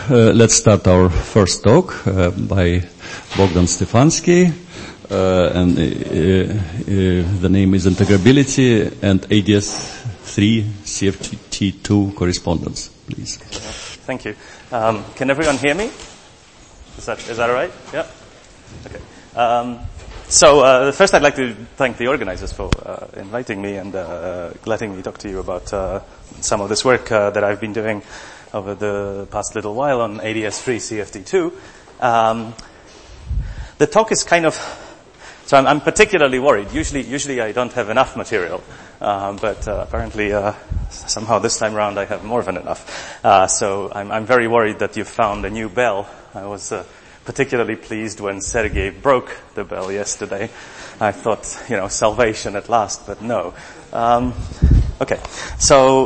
let's start our first talk by Bogdan Stefanski, and the name is Integrability and ADS3 CFT2 Correspondence. Please. Thank you. Can everyone hear me? Is that all right? Yeah. Okay. So first, I'd like to thank the organizers for inviting me and letting me talk to you about some of this work that I've been doing over the past little while on ADS3 CFT2. The talk is kind of, so I'm particularly worried. Usually I don't have enough material, but apparently somehow this time around I have more than enough. So I'm very worried that you've found a new bell. I was particularly pleased when Sergey broke the bell yesterday. I thought, salvation at last, but no. Okay. So,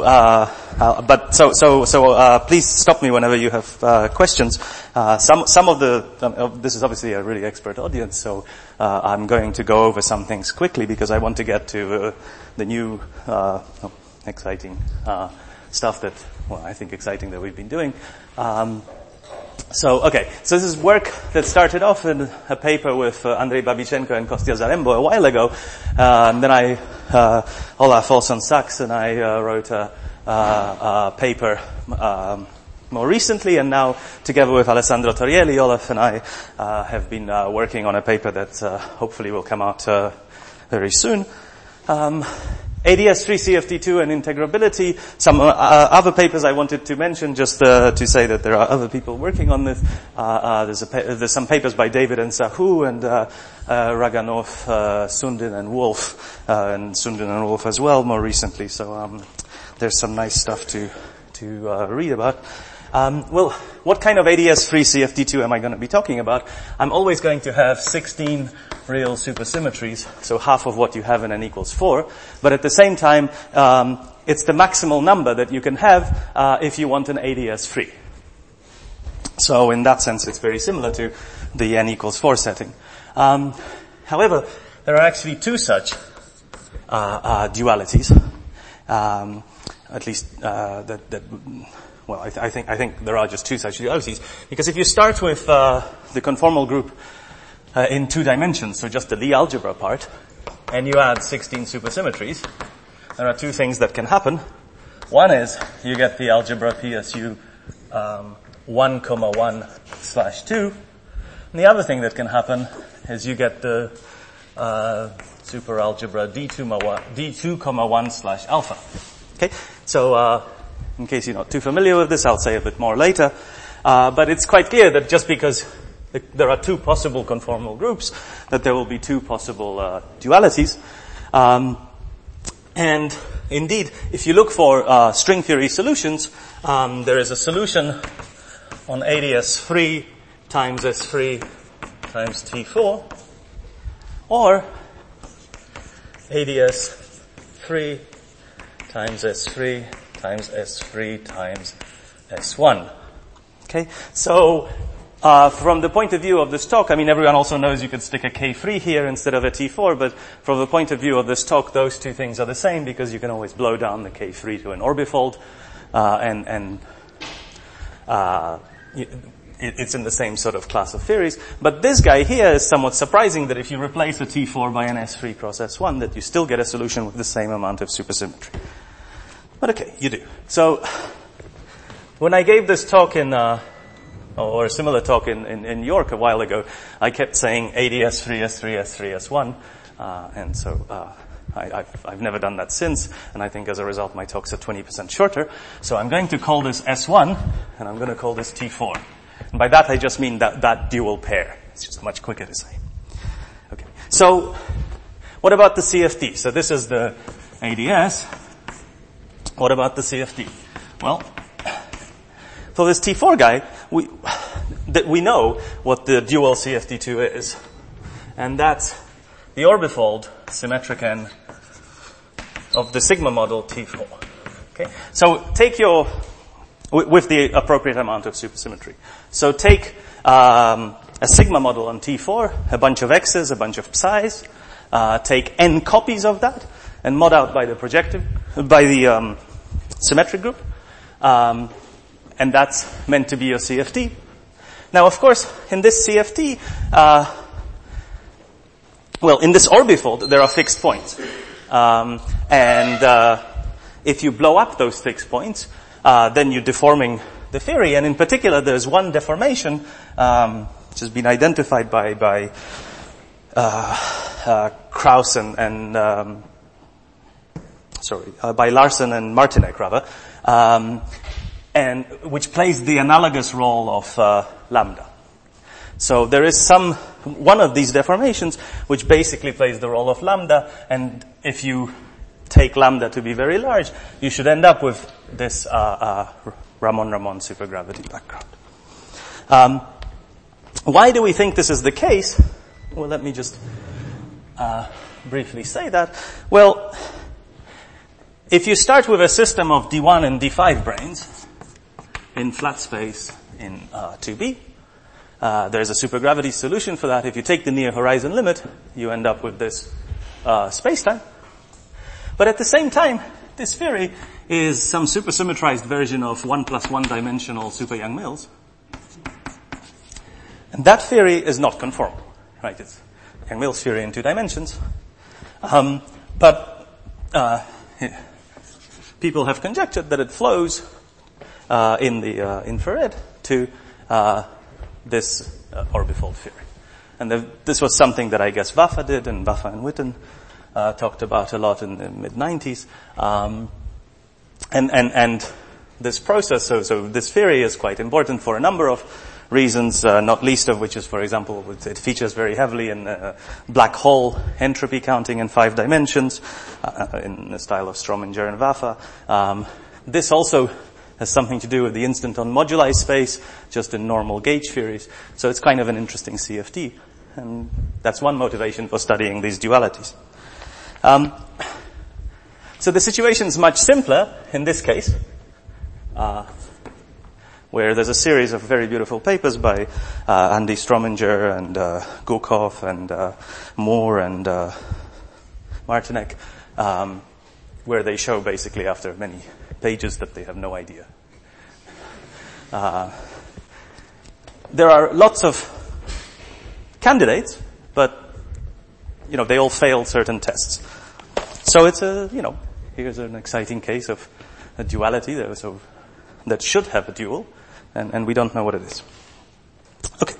please stop me whenever you have questions. Some of this is obviously a really expert audience, so I'm going to go over some things quickly because I want to get to the new exciting stuff that, I think exciting that we've been doing. So this is work that started off in a paper with Andrei Babichenko and Kostya Zarembo a while ago. And then Olaf Olsson-Sachs and I wrote a paper more recently, and now together with Alessandro Torielli, Olaf and I have been working on a paper that hopefully will come out very soon. ADS3 CFT2 and integrability. Some other papers I wanted to mention just to say that there are other people working on this. There's some papers by David and Sahu and Raganov, Sundin and Wolf, and Sundin and Wolf as well more recently. So there's some nice stuff to read about. What kind of ADS3 CFT2 am I going to be talking about? I'm always going to have 16 real supersymmetries, so half of what you have in n equals 4. But at the same time, it's the maximal number that you can have if you want an ADS3. So in that sense, it's very similar to the n equals 4 setting. However, there are actually two such dualities, at least I think there are just two such dualities, because if you start with the conformal group in 2 dimensions, so just the Lie algebra part, and you add 16 supersymmetries, there are two things that can happen. One is you get the algebra PSU 1,1/2, and the other thing that can happen is you get the superalgebra D2,1/alpha. Okay, so in case you're not too familiar with this, I'll say a bit more later. But it's quite clear that just because there are two possible conformal groups, that there will be two possible dualities. And indeed, if you look for string theory solutions, there is a solution on ADS3 times S3 times T4, or ADS3 times S3 times S3 times S1. Okay, so from the point of view of this talk, everyone also knows you could stick a K3 here instead of a T4, but from the point of view of this talk, those two things are the same because you can always blow down the K3 to an orbifold, it's in the same sort of class of theories. But this guy here is somewhat surprising that if you replace a T4 by an S3 cross S1, that you still get a solution with the same amount of supersymmetry. But okay, you do. So when I gave this talk or a similar talk in New York a while ago, I kept saying ADS3, S3, S3, S1, and so I've never done that since, and I think as a result my talks are 20% shorter. So I'm going to call this S1, and I'm going to call this T4. And by that I just mean that dual pair. It's just much quicker to say. Okay. So what about the CFT? So this is the ADS. What about the CFT? Well, for this T4 guy, we know what the dual CFT2 is. And that's the orbifold symmetric n of the sigma model T4. Okay? So take with the appropriate amount of supersymmetry. So take a sigma model on T4, a bunch of x's, a bunch of psi's, take n copies of that, and mod out by the symmetric group. And that's meant to be your CFT. Now, of course, in this CFT, in this orbifold, there are fixed points. If you blow up those fixed points, then you're deforming the theory. And in particular, there's one deformation, which has been identified by Krauss by Larsen and Martinek, rather, and which plays the analogous role of lambda. So there is one of these deformations which basically plays the role of lambda, and if you take lambda to be very large, you should end up with this Ramon-Ramon supergravity background. Why do we think this is the case? Well, let me just briefly say that. Well, if you start with a system of D1 and D5 branes in flat space in 2B, there's a supergravity solution for that. If you take the near horizon limit, you end up with this spacetime. But at the same time, this theory is some supersymmetrized version of 1 plus 1 dimensional super Yang-Mills. And that theory is not conformal, right? It's Yang-Mills theory in 2 dimensions. People have conjectured that it flows in the infrared to this orbifold theory. And this was something that I guess Waffa did, and Waffa and Witten talked about a lot in the mid-90s. And this process, so this theory is quite important for a number of reasons, not least of which is, for example, it features very heavily in black hole entropy counting in 5 dimensions, in the style of Strominger and Waffa. This also has something to do with the instant-on moduli space, just in normal gauge theories. So it's kind of an interesting CFT. And that's one motivation for studying these dualities. So the situation is much simpler in this case, where there's a series of very beautiful papers by Andy Strominger and Gukov and Moore and Martinek, where they show basically after many pages that they have no idea. There are lots of candidates, but they all fail certain tests. So it's here's an exciting case of a duality that should have a dual, and we don't know what it is. Okay.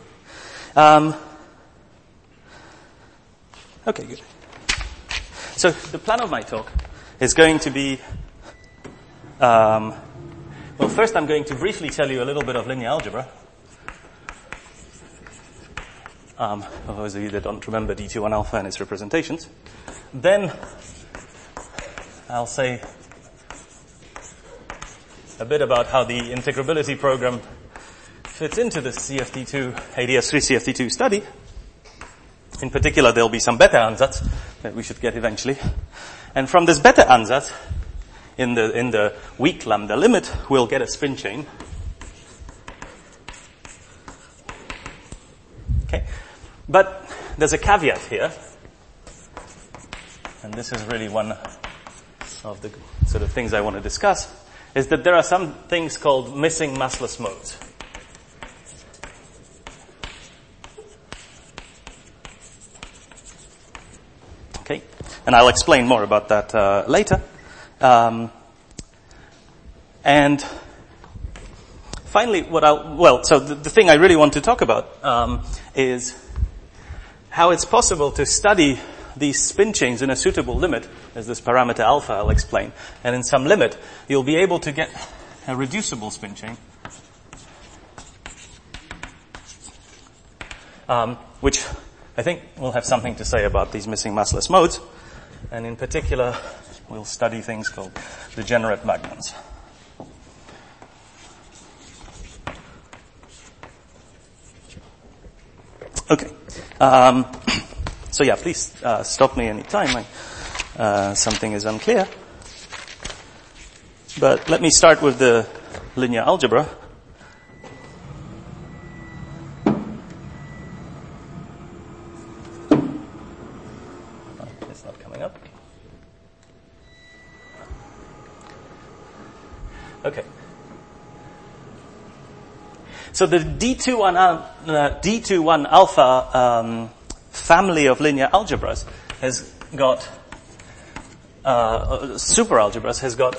Okay, good. So the plan of my talk is going to be, first I'm going to briefly tell you a little bit of linear algebra. For those of you that don't remember D21 alpha and its representations. Then I'll say a bit about how the integrability program fits into the CFT2, ADS3 CFT2 study. In particular, there'll be some beta ansatz that we should get eventually. And from this beta ansatz, in the weak lambda limit, we'll get a spin chain. Okay. But there's a caveat here. And this is really one of the sort of things I want to discuss, is that there are some things called missing massless modes. Okay, and I'll explain more about that later. And finally, so the thing I really want to talk about is how it's possible to study these spin chains in a suitable limit, as this parameter alpha I'll explain, and in some limit, you'll be able to get a reducible spin chain, which I think will have something to say about these missing massless modes, and in particular, we'll study things called degenerate magnons. Okay. So yeah, please stop me anytime something is unclear. But let me start with the linear algebra. It's not coming up. Okay. So the D21 alpha family of linear algebras has got superalgebras has got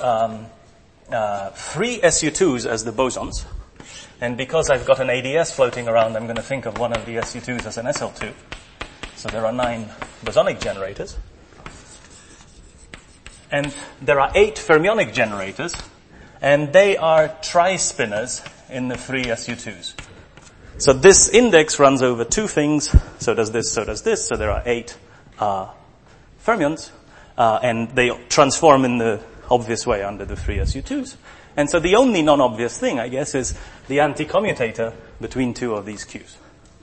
3 SU2s as the bosons. And because I've got an ADS floating around, I'm going to think of one of the SU2s as an SL2. So there are 9 bosonic generators. And there are 8 fermionic generators, and they are tri-spinners in the 3 SU2s. So this index runs over 2 things, so does this, so there are 8 fermions, and they transform in the obvious way under the 3 SU2s. And so the only non-obvious thing, I guess, is the anti-commutator between 2 of these Qs.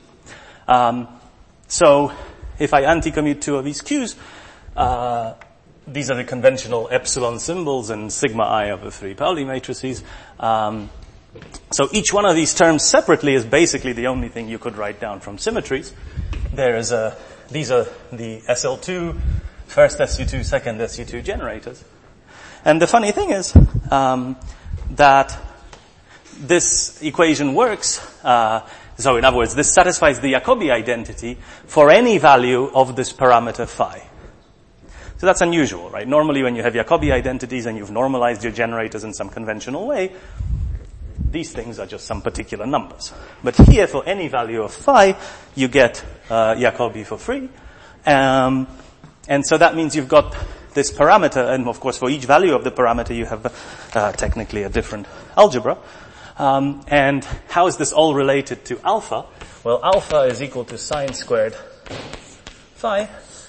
So if I anti-commute 2 of these Qs, these are the conventional epsilon symbols and sigma I of the 3 Pauli matrices. So each one of these terms separately is basically the only thing you could write down from symmetries. These are the SL2, first SU2, second SU2 generators. And the funny thing is that this equation works. So in other words, this satisfies the Jacobi identity for any value of this parameter phi. So that's unusual, right? Normally when you have Jacobi identities and you've normalized your generators in some conventional way, these things are just some particular numbers. But here, for any value of phi, you get Jacobi for free. And so that means you've got this parameter, and of course for each value of the parameter you have technically a different algebra. And how is this all related to alpha? Well, alpha is equal to sine squared phi.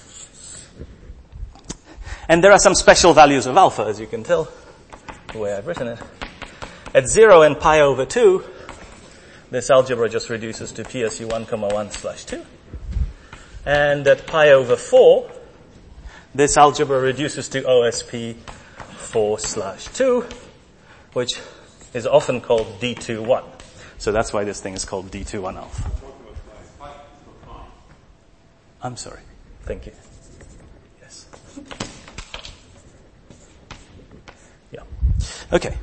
And there are some special values of alpha, as you can tell, the way I've written it. At 0 and pi over 2, this algebra just reduces to PSU1,1/2. And at pi over 4, this algebra reduces to OSP 4/2, which is often called D21. So that's why this thing is called D21 alpha. I'm sorry. Thank you. Yes. Yeah. Okay.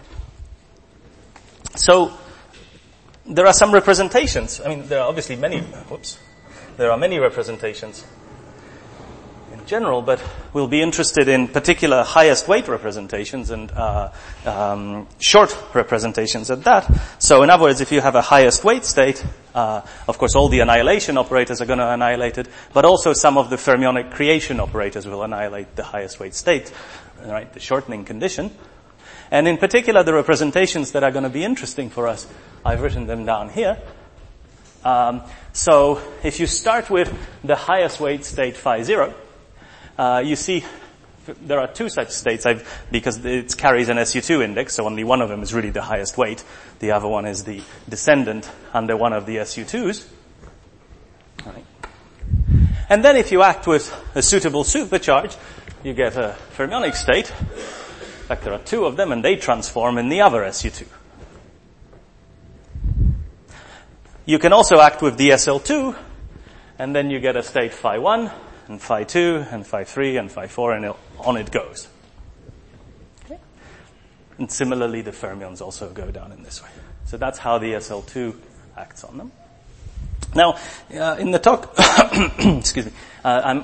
So there are some representations. I mean, there are obviously many, there are many representations in general, but we'll be interested in particular highest weight representations and short representations at that. So in other words, if you have a highest weight state, of course all the annihilation operators are going to annihilate it, but also some of the fermionic creation operators will annihilate the highest weight state, right, the shortening condition. And in particular, the representations that are going to be interesting for us, I've written them down here. So if you start with the highest weight state phi 0, you see there are 2 such states because it carries an SU2 index, so only one of them is really the highest weight. The other one is the descendant under one of the SU2s. All right. And then if you act with a suitable supercharge, you get a fermionic state. In fact, there are 2 of them, and they transform in the other SU2. You can also act with the SL2, and then you get a state phi 1, and phi 2, and phi 3, and phi 4, and on it goes. Okay? And similarly, the fermions also go down in this way. So that's how the SL2 acts on them. Now, in the talk, excuse me, I'm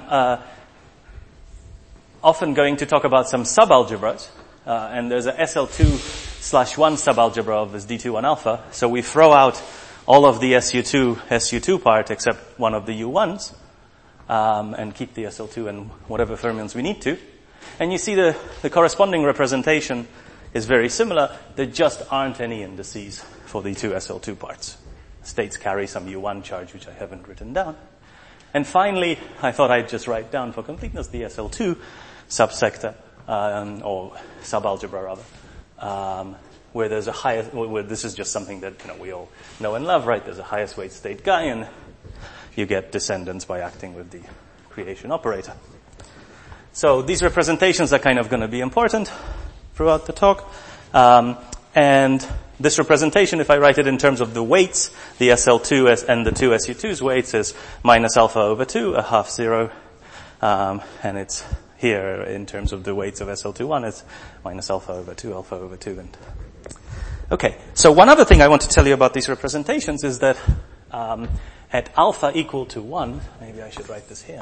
often going to talk about some subalgebras. And there's a SL2/1 subalgebra of this D21 alpha. So we throw out all of the SU2 part except one of the U1s, and keep the SL2 and whatever fermions we need to. And you see the corresponding representation is very similar. There just aren't any indices for the 2 SL2 parts. States carry some U1 charge, which I haven't written down. And finally, I thought I'd just write down for completeness the SL2 subsector. Or subalgebra rather, where there's a highest, where this is just something that, we all know and love, right? There's a highest weight state guy, and you get descendants by acting with the creation operator. So these representations are kind of going to be important throughout the talk. And this representation, if I write it in terms of the weights, the SL2 and the 2 SU2's weights is minus alpha over 2, a half 0, and it's here in terms of the weights of SL21 it's minus alpha over 2, and Okay, so one other thing I want to tell you about these representations is that at alpha equal to 1, maybe I should write this here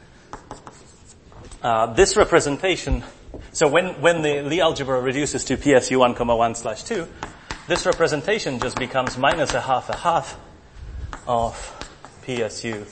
now. This representation, so when the Lie algebra reduces to PSU 1,1/2, this representation just becomes minus a half of PSU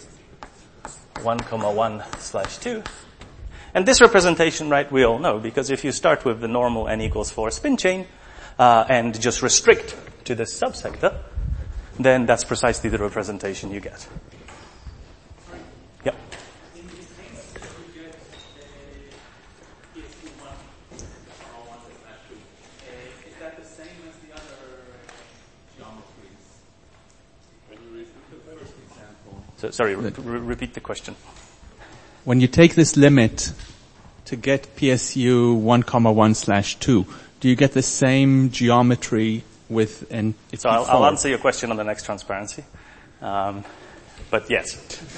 1,1/2. And this representation, right, we all know, because if you start with the normal n equals 4 spin chain, and just restrict to this subsector, then that's precisely the representation you get. Yep. In this case, you get PSU 1,1/2. Is that the same as the other geometries? Can you repeat the first example? So, sorry, repeat the question. When you take this limit to get PSU 1,1/2, do you get the same geometry with an... So I'll answer your question on the next transparency. But yes.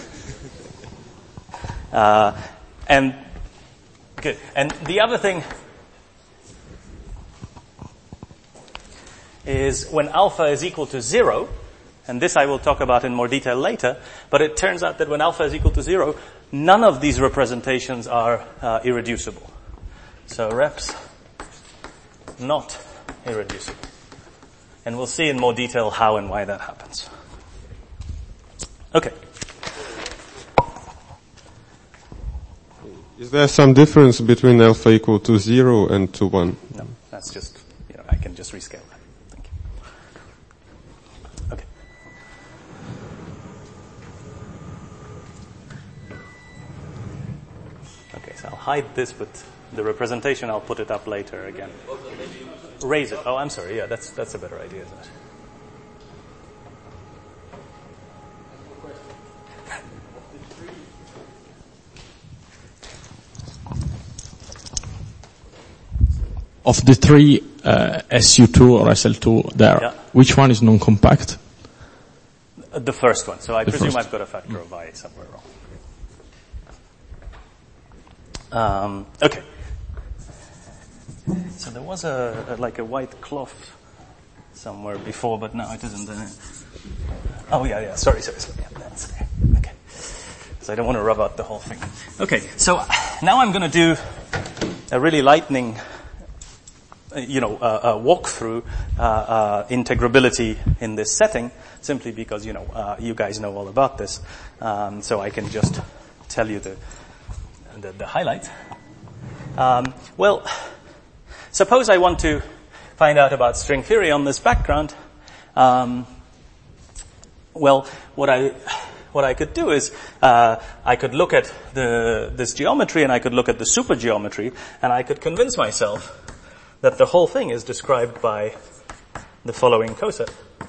And good. And the other thing is when alpha is equal to 0, and this I will talk about in more detail later, but it turns out that when alpha is equal to 0, none of these representations are irreducible. So reps not irreducible. And we'll see in more detail how and why that happens. Okay. Is there some difference between alpha equal to 0 and to 1? No, that's just, I can just rescale that. Thank you. Okay. Okay, so I'll hide this, but the representation, I'll put it up later again. Raise it. Oh, I'm sorry. Yeah, that's a better idea, isn't it? Of the three SU2 or SL2 there, Yeah. which one is non-compact? The first one. So I presume first. I've got a factor of I somewhere wrong. Okay. So there was like a white cloth somewhere before, but now it isn't. Oh yeah. Sorry. Yeah, that's there. Okay. So I don't want to rub out the whole thing. Okay. So now I'm going to do a really lightning, walkthrough integrability in this setting, simply because you guys know all about this. So I can just tell you the highlights. Suppose I want to find out about string theory on this background. What I could do is I could look at this geometry, and I could look at the supergeometry, and I could convince myself that the whole thing is described by the following coset.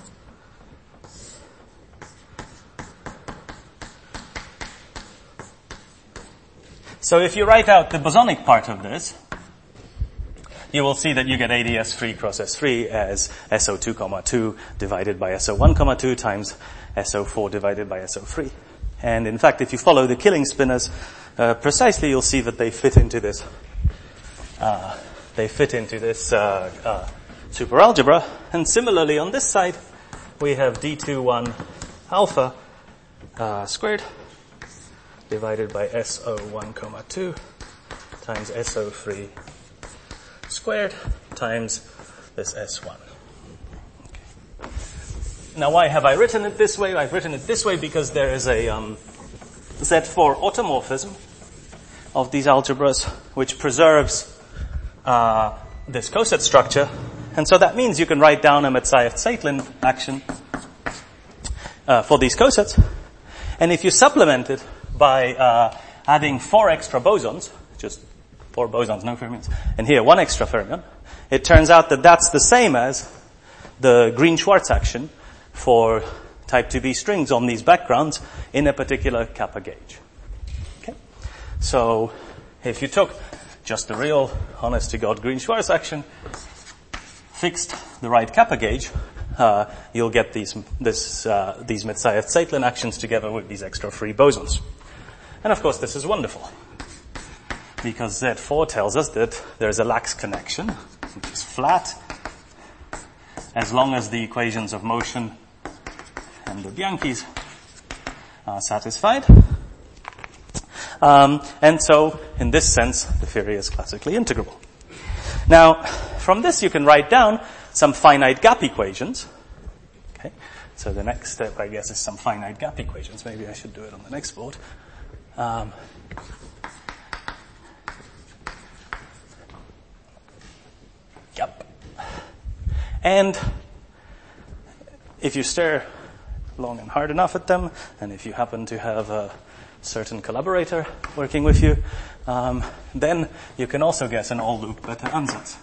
So if you write out the bosonic part of this, you will see that you get AdS3 cross S3 as SO2, divided by SO1, times SO4 divided by SO3. And in fact, if you follow the killing spinners precisely, you'll see that they fit into this superalgebra. And similarly on this side, we have D21 alpha squared divided by SO1, times SO3 squared times this S1. Okay. Now why have I written it this way? I've written it this way because there is a Z4 automorphism of these algebras which preserves this coset structure, and so that means you can write down a Metsayev-Zeitlin action for these cosets, and if you supplement it by adding 4 extra bosons, just 4 bosons, no fermions, and here 1 extra fermion, it turns out that that's the same as the Green-Schwarz action for type 2b strings on these backgrounds in a particular kappa gauge. Okay? So if you took just the real honest-to-God Green-Schwarz action, fixed the right kappa gauge, you'll get these Metsayev-Zeitlin actions together with these extra free bosons. And of course this is wonderful, because Z4 tells us that there's a lax connection, which is flat, as long as the equations of motion and the Bianchis are satisfied. And so, in this sense, the theory is classically integrable. Now, from this you can write down some finite gap equations. Okay, so the next step, I guess, is some finite gap equations. Maybe I should do it on the next board. Yep. And if you stare long and hard enough at them, and if you happen to have a certain collaborator working with you, then you can also guess an all-loop better ansatz,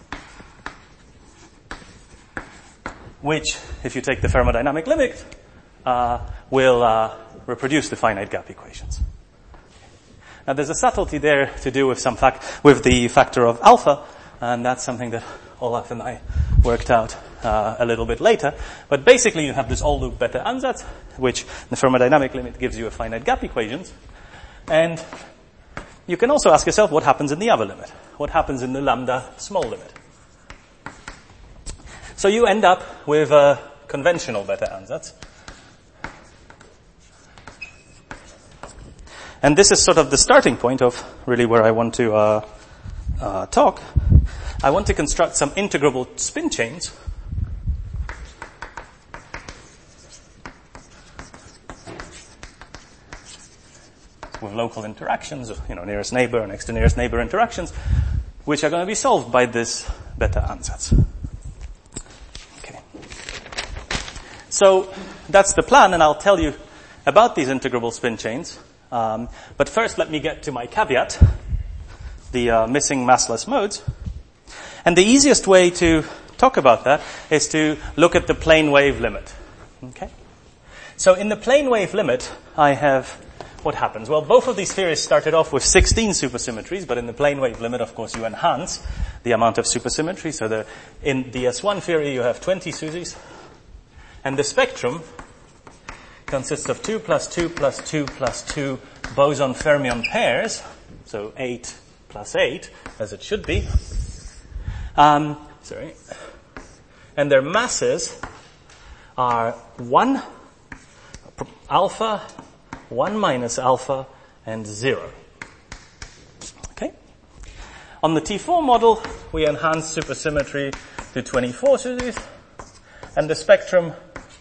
which, if you take the thermodynamic limit, will reproduce the finite gap equations. Now, there's a subtlety there to do with with the factor of alpha, and that's something that Olaf and I worked out a little bit later. But basically, you have this all-loop better ansatz, which the thermodynamic limit gives you a finite gap equations. And you can also ask yourself, what happens in the other limit? What happens in the lambda small limit? So you end up with a conventional better ansatz. And this is sort of the starting point of really where I want to talk. I want to construct some integrable spin chains with local interactions, nearest neighbor, next to nearest neighbor interactions, which are going to be solved by this better ansatz. Okay. So that's the plan, and I'll tell you about these integrable spin chains. But first, let me get to my caveat, the missing massless modes. And the easiest way to talk about that is to look at the plane wave limit. Okay? So in the plane wave limit, I have what happens? Well, both of these theories started off with 16 supersymmetries, but in the plane wave limit, of course, you enhance the amount of supersymmetry. So in the S1 theory, you have 20 SUSYs. And the spectrum consists of 2 plus 2 plus 2 plus 2 boson fermion pairs, so 8 plus 8, as it should be. And their masses are 1 alpha, 1 minus alpha, and 0. Okay? On the T4 model, we enhance supersymmetry to 24 SUSYs, and the spectrum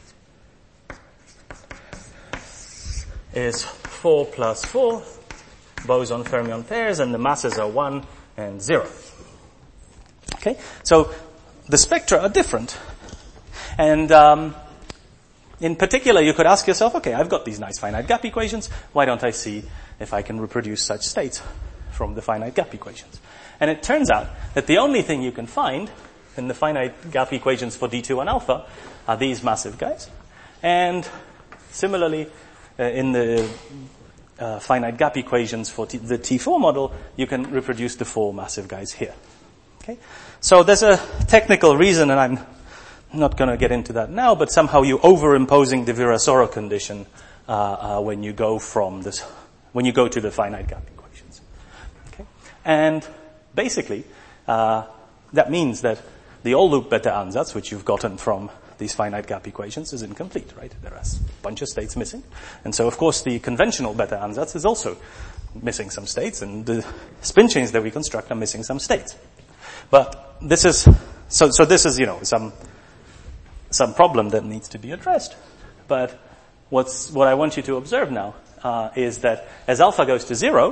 is 4 plus 4 boson fermion pairs, and the masses are 1 and 0. Okay? So the spectra are different. And in particular, you could ask yourself, okay, I've got these nice finite gap equations. Why don't I see if I can reproduce such states from the finite gap equations? And it turns out that the only thing you can find in the finite gap equations for D2 and alpha are these massive guys. And similarly, in the finite gap equations for the T4 model, you can reproduce the 4 massive guys here. Okay? So there's a technical reason, and I'm not going to get into that now, but somehow you're overimposing the Virasoro condition when you go to the finite gap equations. Okay? And basically, that means that the all-loop better ansatz, which you've gotten from these finite gap equations, is incomplete, right? There are a bunch of states missing. And so, of course, the conventional better ansatz is also missing some states, and the spin chains that we construct are missing some states. But this is, so this is, some problem that needs to be addressed. But what I want you to observe now, is that as alpha goes to 0,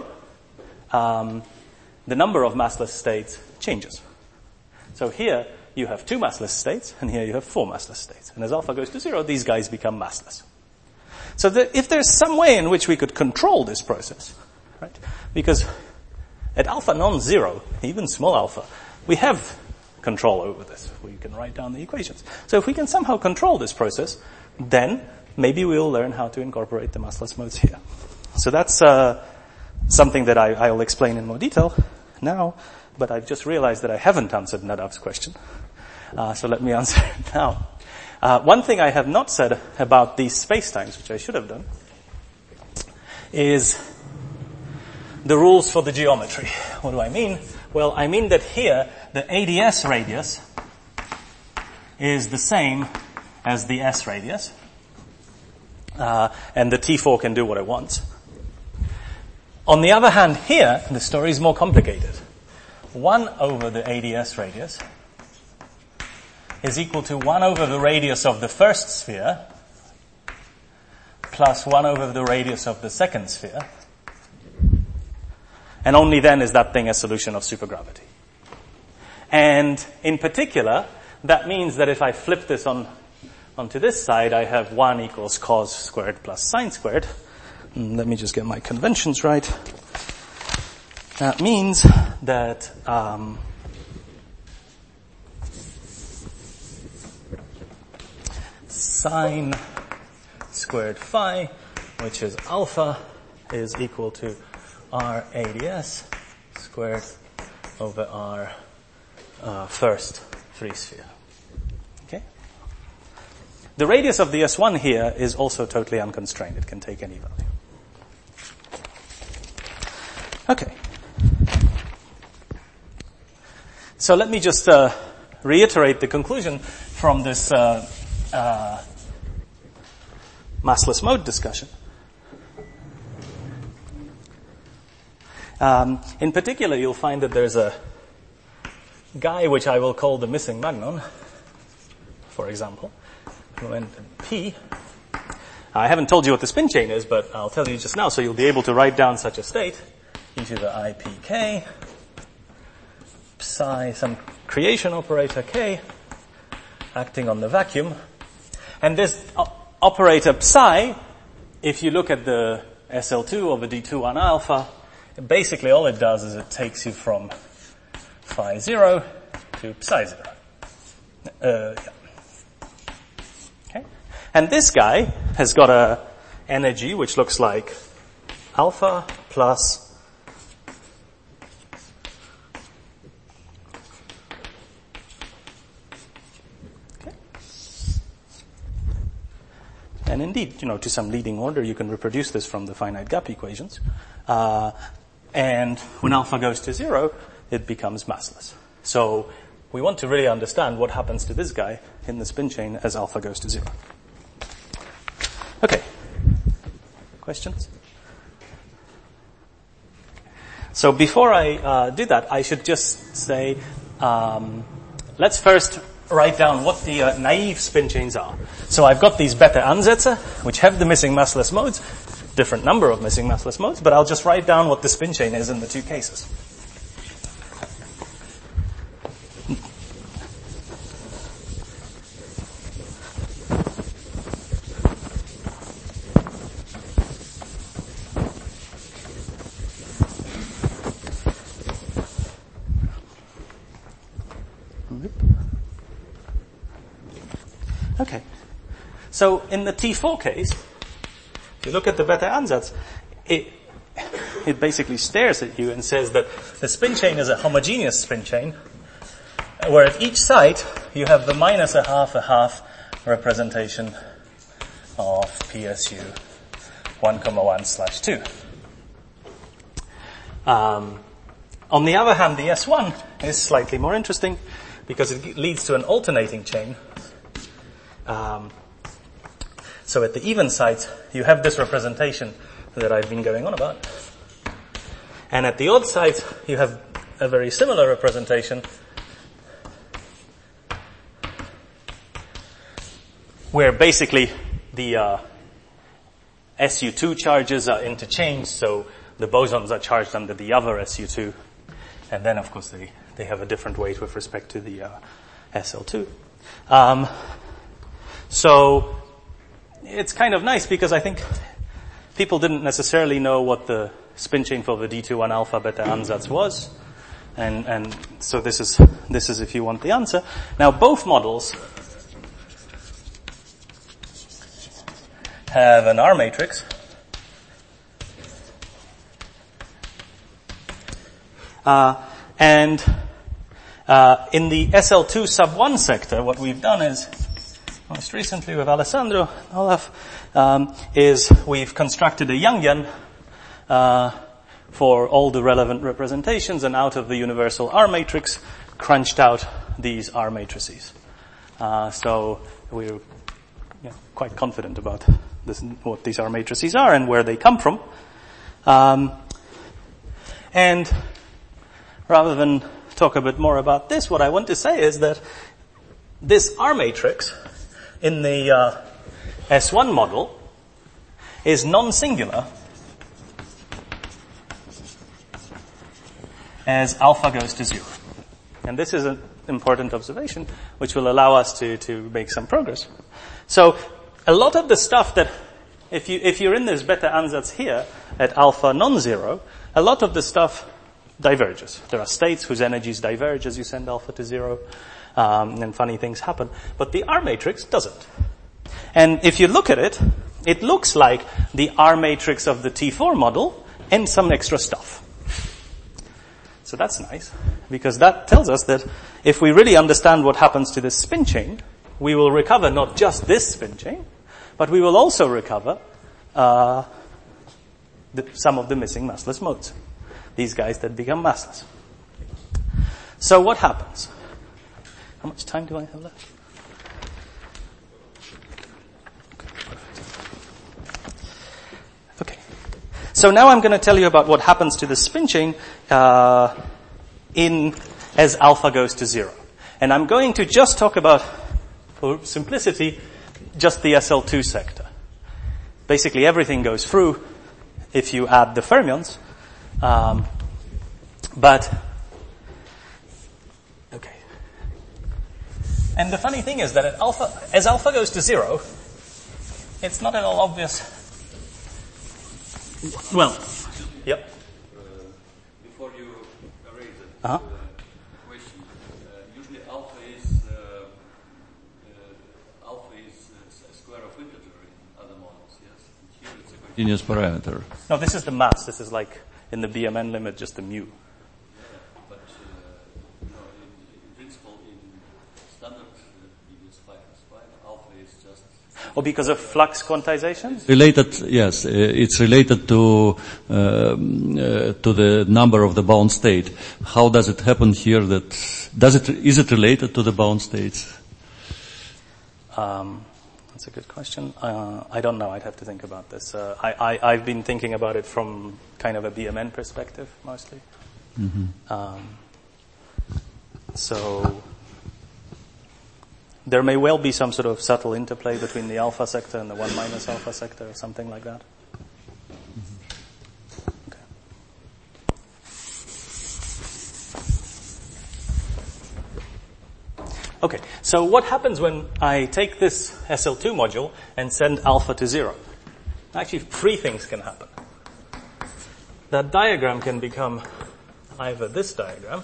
the number of massless states changes. So here you have 2 massless states, and here you have 4 massless states. And as alpha goes to 0, these guys become massless. So if there's some way in which we could control this process, right? Because at alpha non-zero, even small alpha, we have control over this. We can write down the equations. So if we can somehow control this process, then maybe we'll learn how to incorporate the massless modes here. So that's something that I'll explain in more detail now, but I've just realized that I haven't answered Nadav's question. So let me answer it now. One thing I have not said about these spacetimes, which I should have done, is the rules for the geometry. What do I mean? Well, I mean that here, the ADS radius is the same as the S radius. And the T4 can do what it wants. On the other hand, here, the story is more complicated. 1 over the ADS radius is equal to 1 over the radius of the first sphere plus 1 over the radius of the second sphere. And only then is that thing a solution of supergravity. And in particular, that means that if I flip this onto this side, I have 1 equals cos squared plus sine squared. Let me just get my conventions right. That means that sine squared phi, which is alpha, is equal to r ADS squared over r first 3 sphere. Okay? The radius of the S1 here is also totally unconstrained. It can take any value. Okay. So let me just reiterate the conclusion from this massless mode discussion. In particular, you'll find that there's a guy which I will call the missing magnon, for example, moment P. I haven't told you what the spin chain is, but I'll tell you just now, so you'll be able to write down such a state, e to the IPK, psi, some creation operator K, acting on the vacuum. And this operator psi, if you look at the SL2 over D2 on alpha, basically all it does is it takes you from phi 0 to psi 0. Yeah. Okay. And this guy has got a energy which looks like alpha plus and indeed, to some leading order, you can reproduce this from the finite gap equations. And when alpha goes to 0, it becomes massless. So we want to really understand what happens to this guy in the spin chain as alpha goes to 0. Okay. Questions? So before I do that, I should just say, let's first write down what the naive spin chains are. So I've got these beta Ansätze, which have the missing massless modes, different number of missing massless modes, but I'll just write down what the spin chain is in the two cases. Okay. So in the T4 case, if you look at the beta Ansatz, it basically stares at you and says that the spin chain is a homogeneous spin chain, where at each site you have the minus a half representation of PSU 1,1/2. On the other hand, the S1 is slightly more interesting because it leads to an alternating chain. So at the even sites, you have this representation that I've been going on about. And at the odd sites, you have a very similar representation where basically the SU2 charges are interchanged, so the bosons are charged under the other SU2. And then, of course, they have a different weight with respect to the SL2. So it's kind of nice because I think people didn't necessarily know what the spin chain for the D21 alpha beta Ansatz was. And so this is if you want the answer. Now both models have an R matrix. And in the SL2 sub 1 sector, what we've done is, most recently with Alessandro Olaf, is we've constructed a Youngian for all the relevant representations, and out of the universal R matrix, crunched out these R matrices. So we're quite confident about what these R matrices are and where they come from. And rather than talk a bit more about this, what I want to say is that this R matrix in the S1 model is non-singular as alpha goes to 0. And this is an important observation which will allow us to make some progress. So a lot of the stuff that, if you're in this beta ansatz here at alpha non-zero, a lot of the stuff diverges. There are states whose energies diverge as you send alpha to 0, and funny things happen. But the R matrix doesn't. And if you look at it, it looks like the R matrix of the T4 model and some extra stuff. So that's nice, because that tells us that if we really understand what happens to this spin chain, we will recover not just this spin chain, but we will also recover some of the missing massless modes. These guys that become massless. So what happens? How much time do I have left? Okay. So now I'm going to tell you about what happens to the spin chain as alpha goes to 0. And I'm going to just talk about, for simplicity, just the SL2 sector. Basically everything goes through if you add the fermions. But, okay. And the funny thing is that as alpha goes to 0, it's not at all obvious. Well, yep. Before you raise it, Uh-huh. question, usually alpha is square of integer in other models, yes? And here it's a continuous parameter. No, this is the mass. This is like in the BMN limit, just the mu. But in principle, in standard previous alpha is just... Or because of flux quantization? Related, yes, it's related to the number of the bound state. How does it happen here? Is it related to the bound states? That's a good question. I don't know. I'd have to think about this. I've been thinking about it from kind of a BMN perspective mostly. Mm-hmm. So there may well be some sort of subtle interplay between the alpha sector and the 1 minus alpha sector or something like that. Okay. Okay, so what happens when I take this SL2 module and send alpha to 0? Actually, 3 things can happen. That diagram can become either this diagram,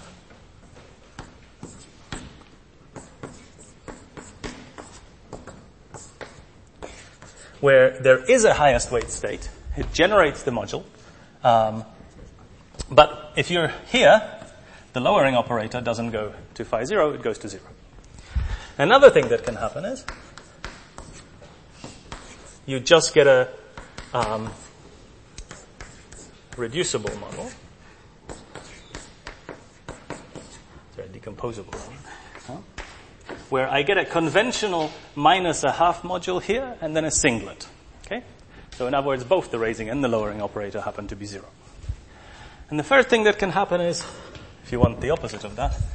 where there is a highest weight state. It generates the module. But if you're here, the lowering operator doesn't go to phi 0, it goes to 0. Another thing that can happen is you just get a reducible model. Sorry, decomposable model. Where I get a conventional minus a half module here and then a singlet. Okay? So in other words, both the raising and the lowering operator happen to be 0. And the third thing that can happen is, if you want the opposite of that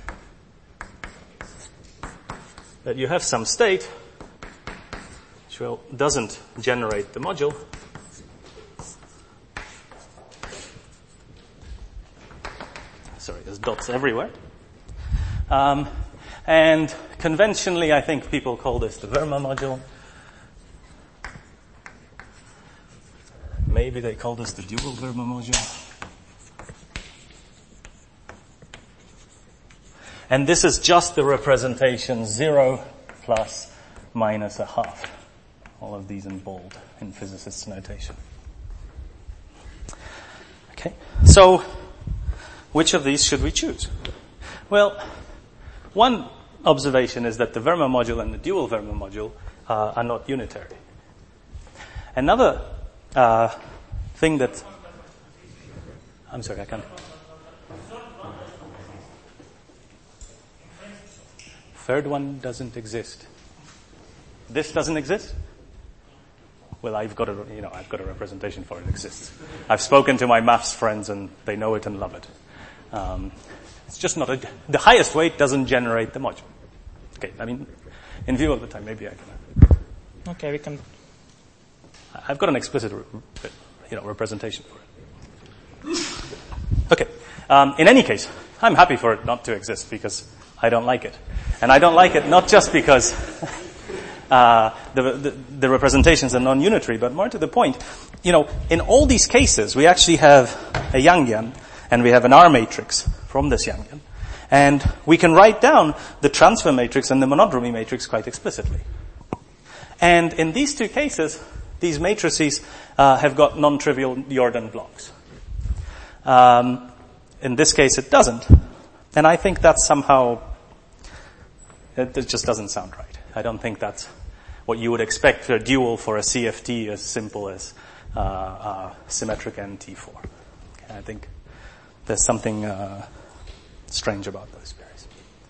you have some state which doesn't generate the module. Sorry, there's dots everywhere. And conventionally, I think people call this the Verma module. Maybe they call this the dual Verma module. And this is just the representation 0 plus minus a half. All of these in bold in physicists' notation. Okay, so which of these should we choose? Well, one observation is that the Verma module and the dual Verma module are not unitary. Another thing that... I'm sorry, I can't... third one doesn't exist. This doesn't exist? Well, I've got a representation for it exists. I've spoken to my maths friends and they know it and love it. It's just not the highest weight doesn't generate the module. Okay, I mean, in view of the time, maybe I can. Okay, we can. I've got an explicit, representation for it. Okay. In any case, I'm happy for it not to exist because I don't like it. And I don't like it not just because the representations are non-unitary, but more to the point, in all these cases, we actually have a Yangian and we have an R matrix from this Yangian. And we can write down the transfer matrix and the monodromy matrix quite explicitly. And in these two cases, these matrices have got non-trivial Jordan blocks. In this case, it doesn't. And I think that's somehow, it just doesn't sound right. I don't think that's what you would expect for a dual for a CFT as simple as symmetric NT4. I think there's something strange about those pairs.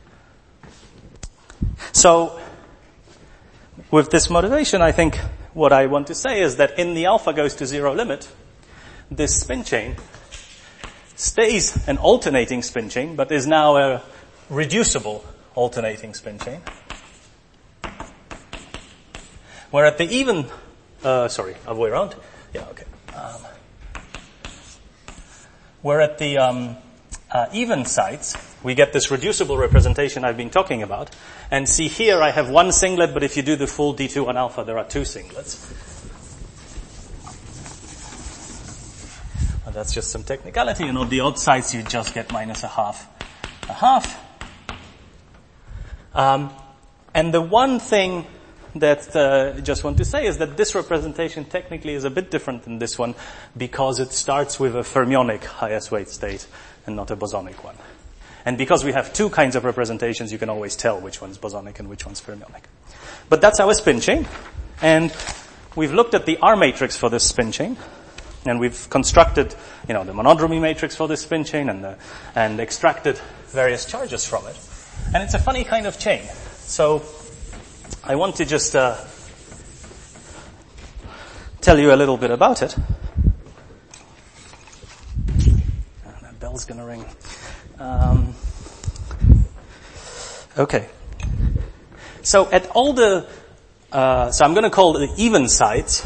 So, with this motivation, I think what I want to say is that in the alpha goes to zero limit, this spin chain stays an alternating spin chain, but is now a reducible alternating spin chain. Where at the even, other way around. Yeah, okay. Where at the even sites, we get this reducible representation I've been talking about. And see here I have one singlet, but if you do the full D2 on alpha, there are two singlets. And that's just some technicality. And on the odd sites, you just get minus a half. And the one thing that I just want to say is that this representation technically is a bit different than this one because it starts with a fermionic highest weight state and not a bosonic one. And because we have two kinds of representations, you can always tell which one's bosonic and which one's fermionic. But that's our spin chain. And we've looked at the R matrix for this spin chain. And we've constructed, the monodromy matrix for this spin chain and extracted various charges from it. And it's a funny kind of chain. So I want to just tell you a little bit about it. That bell's going to ring. Okay. So at all the, so I'm going to call the even sites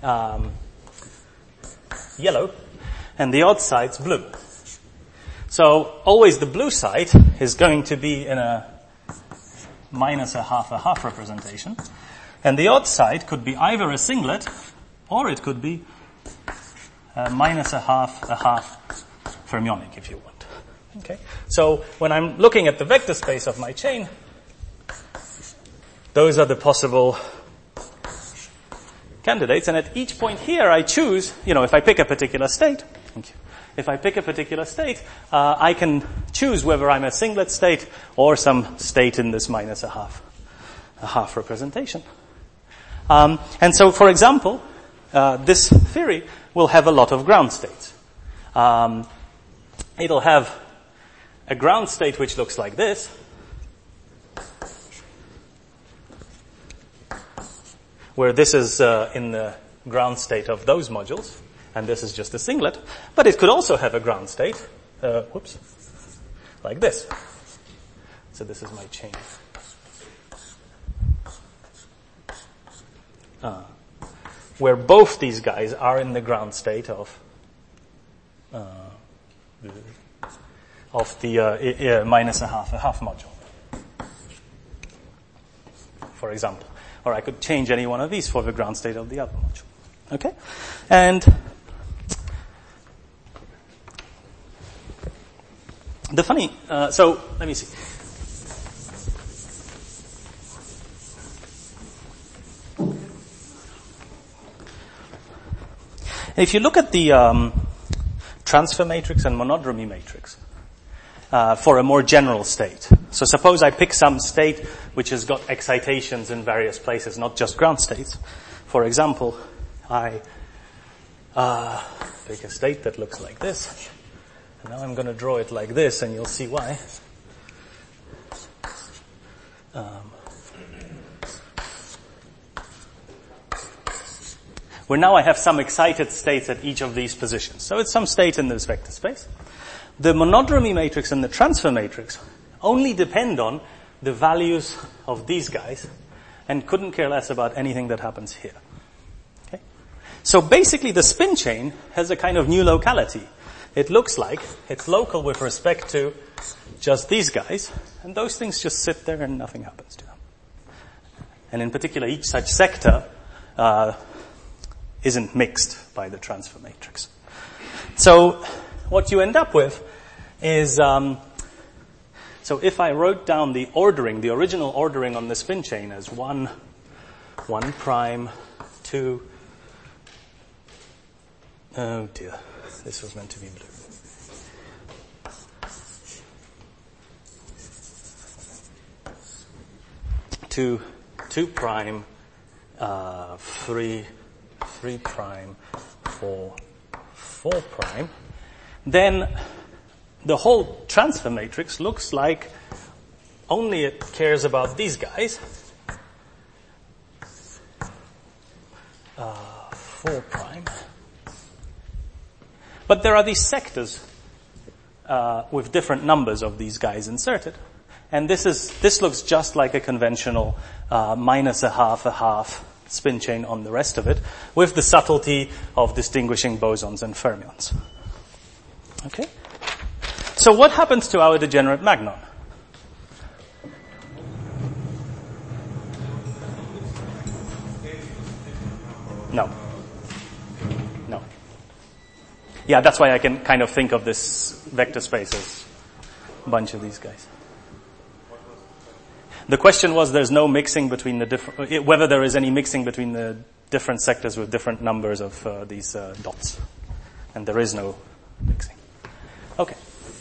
yellow and the odd sites blue. So always the blue site is going to be in a minus a half representation. And the odd side could be either a singlet or it could be minus a half fermionic if you want. Okay. So when I'm looking at the vector space of my chain, those are the possible candidates. And at each point here I choose, if I pick a particular state, thank you. If I pick a particular state, I can choose whether I'm a singlet state or some state in this minus a half representation. And so, for example, this theory will have a lot of ground states. It'll have a ground state which looks like this, where this is in the ground state of those modules. And this is just a singlet. But it could also have a ground state, like this. So this is my chain. Where both these guys are in the ground state of the minus a half module, for example. Or I could change any one of these for the ground state of the other module. Okay? And the funny, so let me see. If you look at the transfer matrix and monodromy matrix for a more general state, so suppose I pick some state which has got excitations in various places, not just ground states. For example, I pick a state that looks like this. And now I'm going to draw it like this, and you'll see why. where now I have some excited states at each of these positions. So it's some state in this vector space. The monodromy matrix and the transfer matrix only depend on the values of these guys and couldn't care less about anything that happens here. Okay? So basically the spin chain has a kind of new locality. It looks like it's local with respect to just these guys, and those things just sit there and nothing happens to them. And in particular, each such sector isn't mixed by the transfer matrix. So what you end up with is, so if I wrote down the ordering, the original ordering on the spin chain as 1 prime, 2, oh dear, this was meant to be blue. 2 prime, 3 prime, 4 prime, then the whole transfer matrix looks like only it cares about these guys. 4 prime. But there are these sectors with different numbers of these guys inserted. And this looks just like a conventional minus a half spin chain on the rest of it, with the subtlety of distinguishing bosons and fermions. Okay? So what happens to our degenerate magnon? No. Yeah, that's why I can kind of think of this vector space as a bunch of these guys. The question was there's no mixing between the different, whether there is any mixing between the different sectors with different numbers of these dots. And there is no mixing. Okay.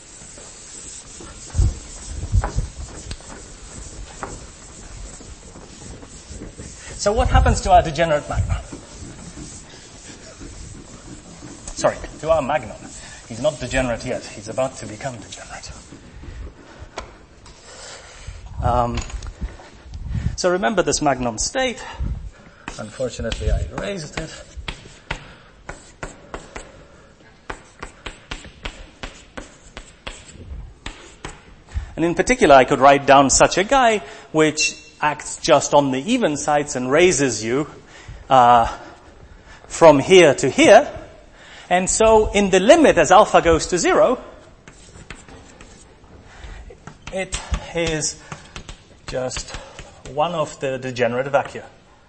So what happens to our degenerate magnon? Sorry, to our magnon. He's not degenerate yet. He's about to become degenerate. So remember this magnon state. Unfortunately, I erased it. And in particular, I could write down such a guy which acts just on the even sides and raises you from here to here. And so in the limit as alpha goes to 0, it is just one of the degenerate vacua.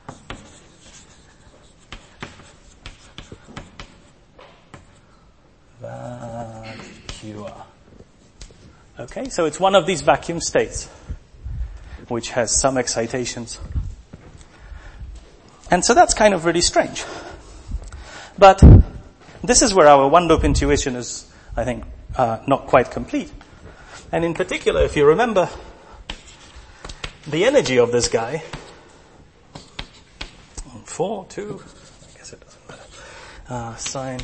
Vacua. Okay, so it's one of these vacuum states, which has some excitations. And so that's kind of really strange. But this is where our one-loop intuition is, I think, not quite complete. And in particular, if you remember, the energy of this guy, 4, 2, I guess it doesn't matter, sine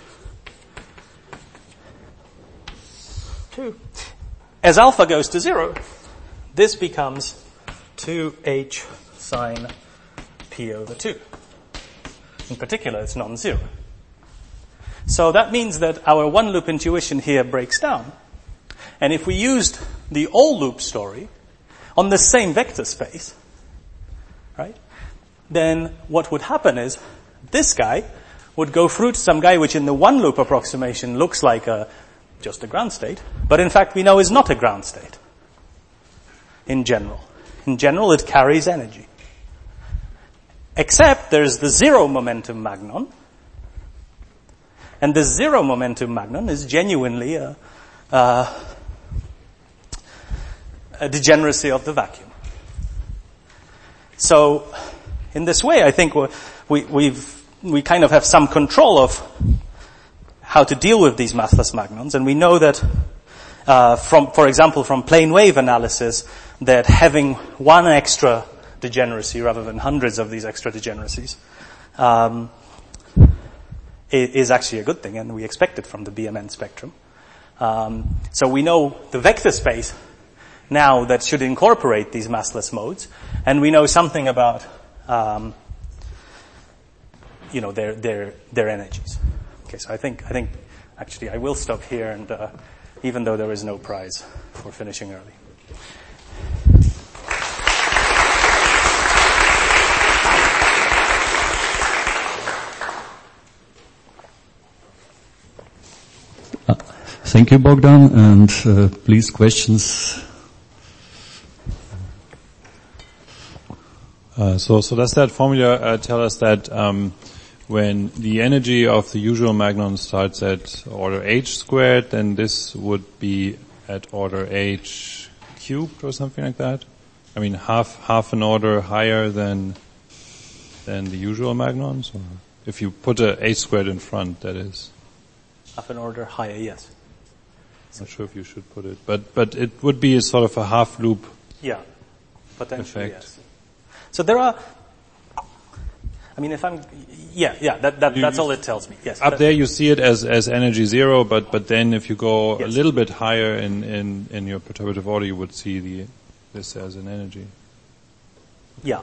2. As alpha goes to 0, this becomes 2h sine p over 2. In particular, it's non-zero. So that means that our one-loop intuition here breaks down. And if we used the all-loop story on the same vector space, right, then what would happen is this guy would go through to some guy which in the one-loop approximation looks like just a ground state, but in fact we know is not a ground state in general. In general, it carries energy. Except there's the zero momentum magnon, and the zero momentum magnon is genuinely a degeneracy of the vacuum. So, in this way, I think we kind of have some control of how to deal with these massless magnons, and we know that, for example, from plane wave analysis, that having one extra degeneracy rather than hundreds of these extra degeneracies is actually a good thing, and we expect it from the BMN spectrum. So we know the vector space now that should incorporate these massless modes, and we know something about, their energies. Okay, so I think actually I will stop here, and even though there is no prize for finishing early. Thank you, Bogdan, and please, questions. So does that formula tell us that when the energy of the usual magnon starts at order h squared, then this would be at order h cubed or something like that? I mean, half an order higher than the usual magnons? Or if you put a h squared in front, that is. Half an order higher, yes. Not sure if you should put it, but it would be a sort of a half loop. Yeah, potentially, effect. yes. So there are, I mean, if I'm, that's all it tells me. Yes. Up there you see it as energy zero, but then if you go yes. a little bit higher in your perturbative order, you would see this as an energy. Yeah.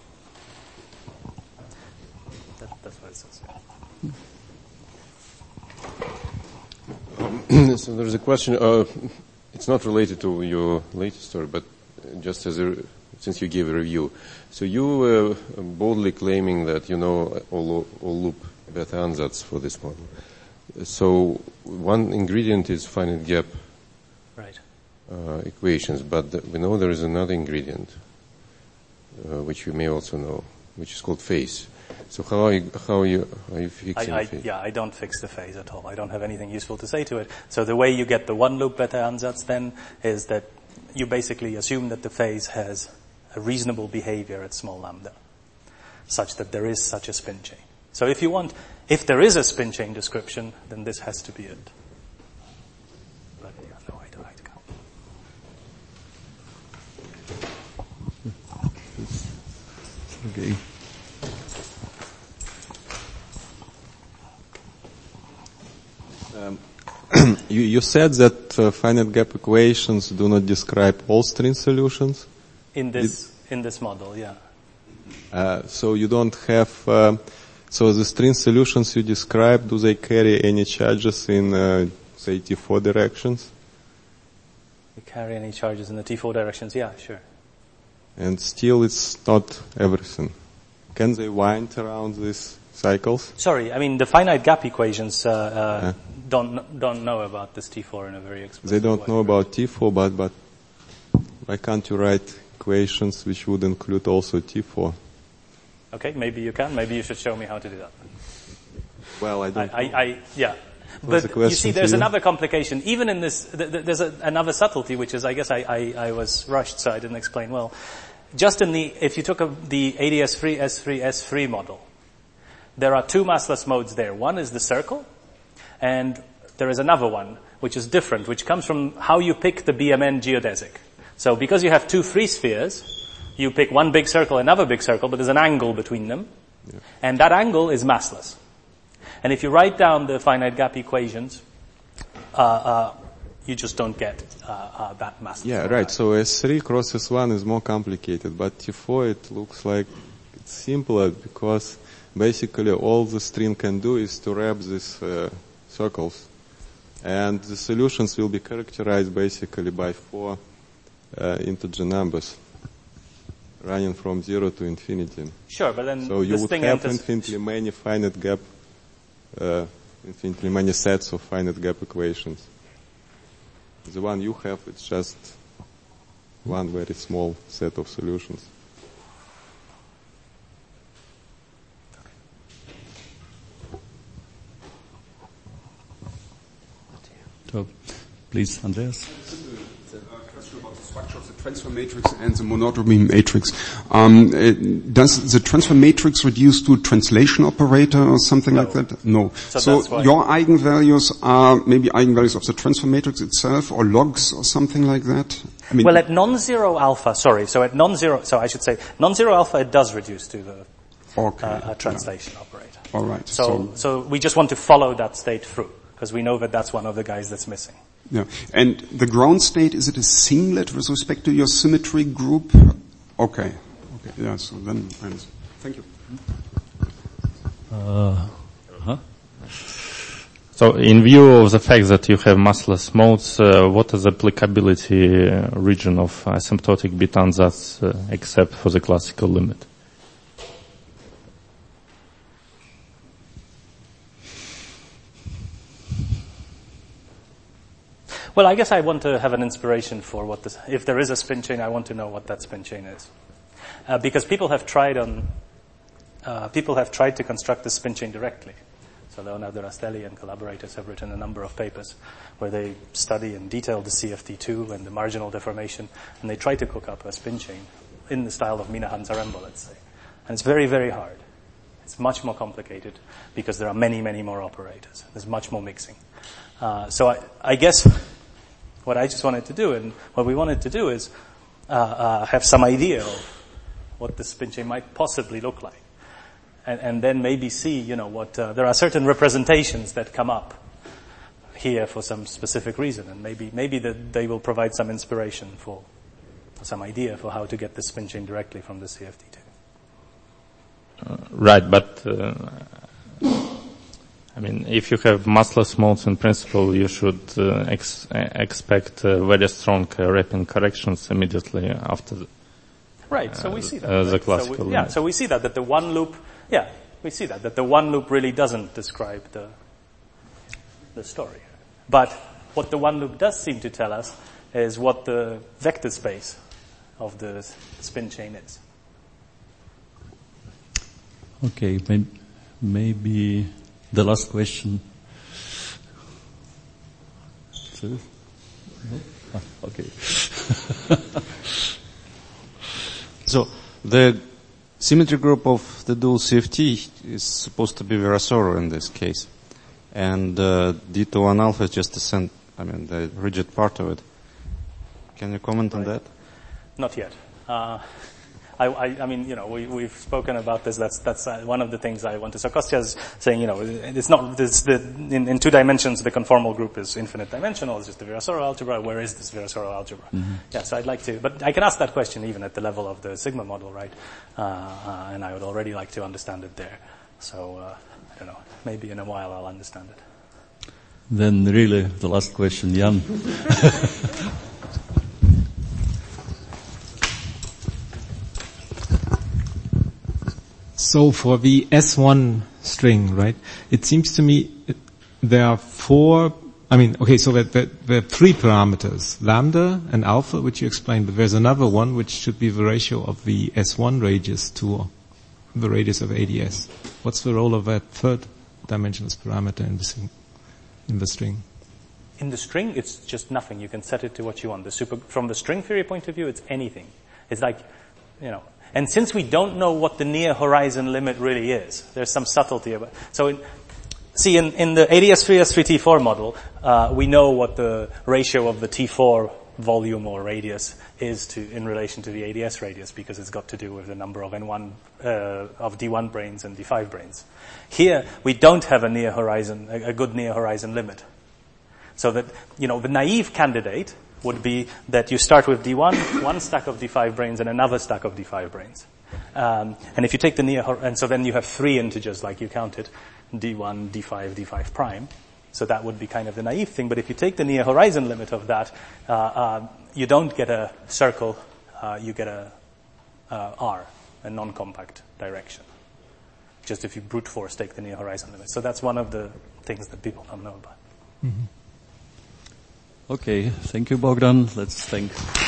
That's what it says. So there's a question, it's not related to your latest story, but just since you gave a review. So you were boldly claiming that you know all loop beta ansatz for this model. So one ingredient is finite gap right. Equations, but we know there is another ingredient, which you may also know, which is called phase. So how are you fixing phase? Yeah, I don't fix the phase at all. I don't have anything useful to say to it. So the way you get the one loop beta ansatz then is that you basically assume that the phase has a reasonable behavior at small lambda, such that there is such a spin chain. So if there is a spin chain description, then this has to be it. But yeah, no, I don't. Okay. You said that finite gap equations do not describe all string solutions? In this model, yeah. So you don't have, so the string solutions you describe, do they carry any charges in, say, T4 directions? They carry any charges in the T4 directions, yeah, sure. And still it's not everything. Can they wind around these cycles? Sorry, I mean the finite gap equations don't know about this T4 in a very explicit way. They don't know about T4, but why can't you write equations which would include also T4? Okay, maybe you can. Maybe you should show me how to do that. Well, I don't know. Yeah. What's But the you see, there's to you? another complication. Even in this, there's another subtlety, which is, I guess I was rushed, so I didn't explain well. Just if you took the ADS3, S3, S3 model, there are two massless modes there. One is the circle, and there is another one, which is different, which comes from how you pick the BMN geodesic. So because you have two free spheres, you pick one big circle, another big circle, but there's an angle between them, and that angle is massless. And if you write down the finite gap equations, you just don't get that massless. Yeah, right. So S3 cross S1 is more complicated, but T4 it looks like it's simpler because basically all the string can do is to wrap these circles. And the solutions will be characterized basically by four integer numbers running from 0 to infinity. Sure, but then so you this would thing have enters infinitely many finite gap, infinitely many sets of finite gap equations. The one you have, it's just one very small set of solutions. So, please, Andreas. About the structure of the transfer matrix and the monodromy matrix. Does the transfer matrix reduce to a translation operator or something like that? No. So your eigenvalues are maybe eigenvalues of the transfer matrix itself or logs or something like that? I mean, well, at non-zero alpha, so at non-zero, so I should say non-zero alpha, it does reduce to the a translation operator. All right. So we just want to follow that state through because we know that that's one of the guys that's missing. Yeah. And the ground state, is it a singlet with respect to your symmetry group? Okay. Yeah, so then I understand. Thank you. So in view of the fact that you have massless modes, what is the applicability region of asymptotic bit ansatz except for the classical limit? Well, I guess I want to have an inspiration for what this, if there is a spin chain, I want to know what that spin chain is. Because people have tried to construct the spin chain directly. So Leonardo Rastelli and collaborators have written a number of papers where they study in detail the CFT2 and the marginal deformation, and they try to cook up a spin chain in the style of Minahan-Zaremba, let's say. And it's very, very hard. It's much more complicated because there are many, many more operators. There's much more mixing. So I guess what I just wanted to do and what we wanted to do is have some idea of what the spin chain might possibly look like. And then maybe see, what, there are certain representations that come up here for some specific reason, and maybe that they will provide some inspiration for some idea for how to get the spin chain directly from the CFT2. Right, but, if you have massless modes in principle, you should expect very strong wrapping corrections immediately after right, so we see that. The classical limit. So we see that the one loop, we see that the one loop really doesn't describe the story. But what the one loop does seem to tell us is what the vector space of the spin chain is. Okay, maybe the last question. Okay. So the symmetry group of the dual CFT is supposed to be Virasoro in this case. And D21 alpha is just the rigid part of it. Can you comment on that? Not yet. We've spoken about this. That's one of the things I want to. So Kostya's saying, it's not, in 2 dimensions, the conformal group is infinite dimensional. It's just the Virasoro algebra. Where is this Virasoro algebra? Mm-hmm. Yeah, so I'd like to, but I can ask that question even at the level of the sigma model, right? And I would already like to understand it there. So, I don't know, maybe in a while I'll understand it. Then really the last question, Jan. So for the S1 string, right, it seems to me there are 4, so there are 3 parameters, lambda and alpha, which you explained, but there's another one which should be the ratio of the S1 radius to the radius of ADS. What's the role of that third dimensionless parameter in the string? In the string, it's just nothing. You can set it to what you want. From the string theory point of view, it's anything. It's like, and since we don't know what the near horizon limit really is, there's some subtlety about it. So in the ADS3S3T4 model, we know what the ratio of the T4 volume or radius is in relation to the ADS radius, because it's got to do with the number of N1, of D1 branes and D5 branes. Here, we don't have a good near horizon limit. So that, the naive candidate would be that you start with D1, one stack of D5 branes and another stack of D5 branes. And if you take and so then you have 3 integers like you counted, D1, D5, D5 prime. So that would be kind of the naive thing. But if you take the near horizon limit of that, you don't get a circle, you get a R, a non-compact direction. Just if you brute force take the near horizon limit. So that's one of the things that people don't know about. Mm-hmm. Okay, thank you, Bogdan. Let's thank